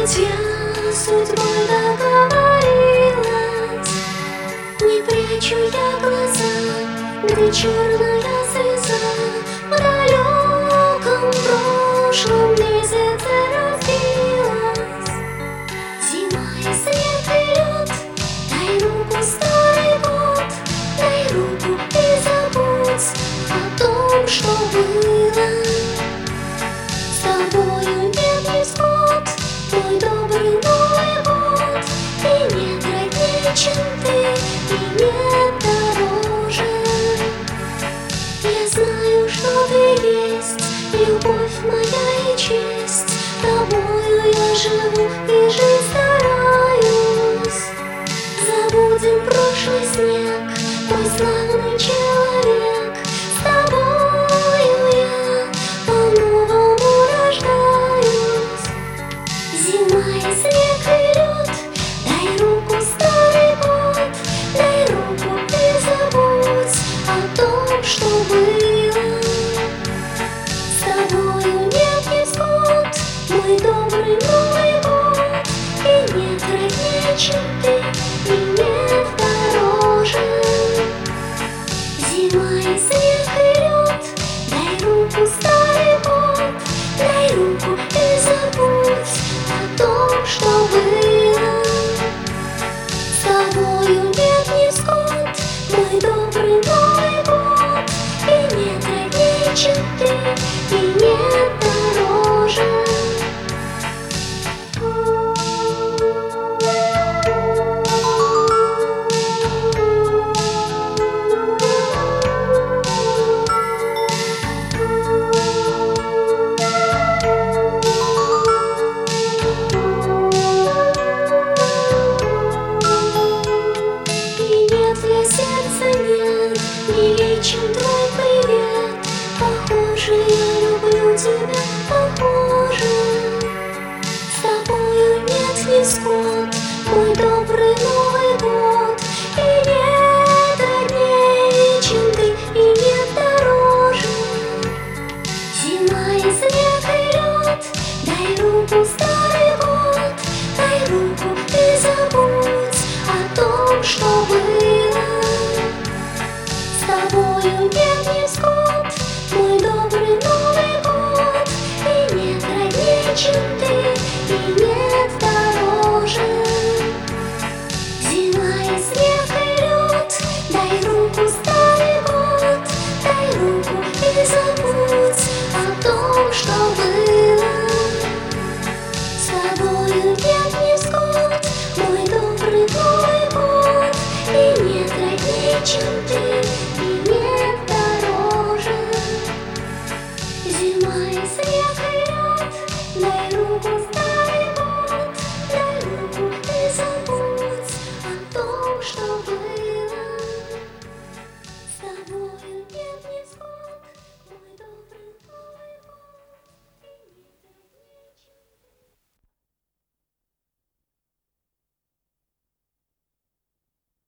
Ведь я с судьбой договорилась, не прячу я глаза, где черная слеза. В далеком прошлом месяце разбилась зима и снег и лед. Дай руку, старый год, дай руку и забудь о том, что было. С тобою нет невзгод, мой добрый Новый год. И нет роднее, чем ты, и нет дороже. Я знаю, что ты есть, любовь моя и честь. Тобою я живу и жить стараюсь. Забудем прошлый снег, мой славный человек. С тобою я по-новому рождаюсь. Зима и снег и лед, дай руку, старый год, дай руку и забудь о том, что было. С тобою нет невзгод, мой добрый Новый год. И нет роднее, чем ты, и нет дороже. Зима и снег и лед, дай руку, старый год, дай руку и забудь о том, что было. С тобою нет невзгод, мой добрый Новый год. И нет роднее, чем ты, и нет дороже. И нет для сердца нет милей, чем твой привет. Похоже, я люблю тебя, похоже. С тобою нет невзгод, мой добрый Новый год. И нет роднее, чем ты, и нет дороже. Зима и снег и лед, дай руку, старый год, дай руку и забудь о том, что было. С тобою нет невзгод, мой добрый Новый год. И нет роднее, чем ты, и нет